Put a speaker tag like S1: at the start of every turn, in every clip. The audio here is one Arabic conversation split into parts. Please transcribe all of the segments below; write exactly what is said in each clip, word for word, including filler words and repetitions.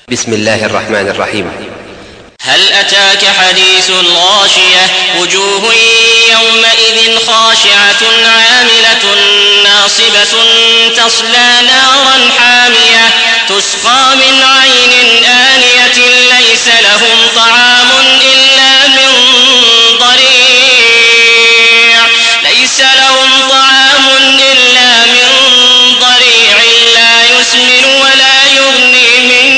S1: بسم الله الرحمن الرحيم.
S2: هل أتاك حديث الغاشية وجوه يومئذ خاشعة عاملة ناصبة تصلى نارا حامية تسقى من عين آنية ليس لهم طعام إلا من ضريع ليس لهم طعام إلا من ضريع لا يسمن ولا يغني من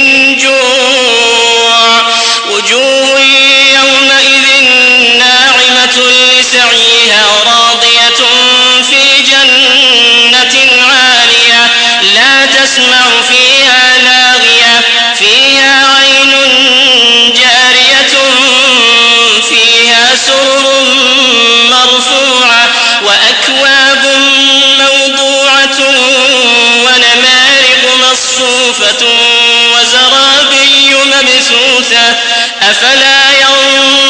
S2: جوع وجوه يومئذ ناعمة لسعيها راضية في جنة عالية لا تسمع فيها لاغية فيها عين جارية فيها سرر مرفوعة وأكواب موضوعة ونمارق مصفوفة وزرابي مبثوثة أفلا ينظرون